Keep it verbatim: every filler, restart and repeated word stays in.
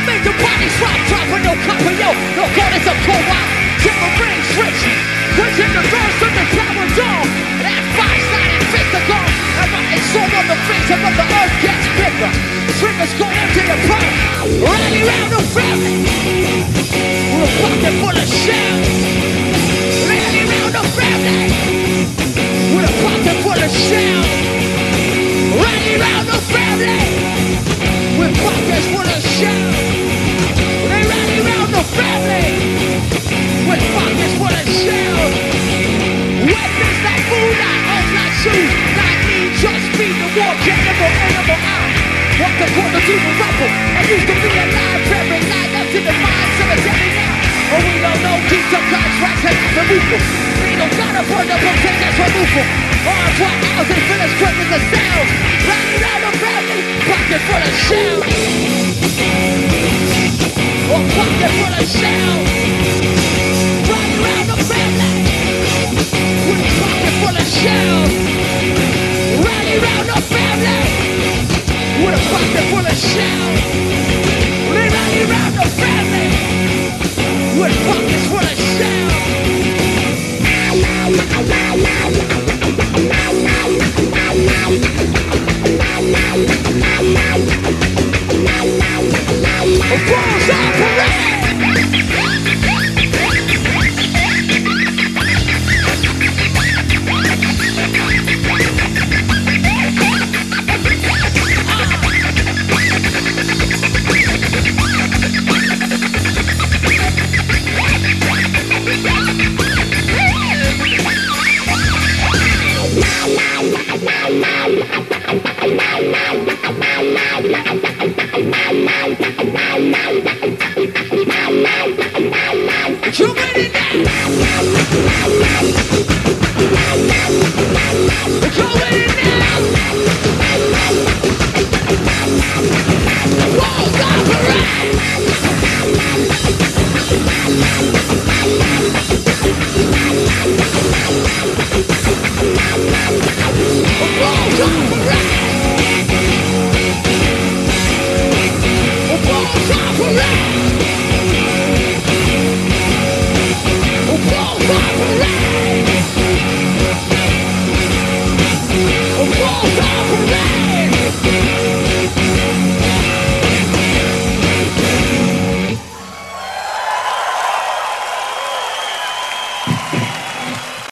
make the body drop, drop with no copper, yo. No call is a cold out. Triple ring switch. Switch in the verse of the power dome. That five-sided fist to go. And my soul on the face of the earth gets bigger. Triggers go into the pump. Rally round the family. With a pocket full of shells. Rally round the family. With a pocket full of shells. Rally round the family. With pockets full of shells. They rally round the family. With pockets full of shells. Weapons like food, like hoes, like shoes. Like me, just be the war cannibal, animal eye. Walk the corner to the rubble. I used to be alive, very light up to the mind, cemetery now. But we don't know, keep the contracts and the movement. We don't gotta burn the book, take that removal. Arms wide out and finish quick as the sound. Riding around the family, pocket full of shells. A pocket full of shells. Riding around the family, with a pocket full of shells. Riding around the family, with a pocket full of shells. They riding around the family, with pockets full of shells. Balls on parade! You ready now? You ready now? Walls on parade! Walls on parade! Walls on parade! Walls on parade! Walls on parade!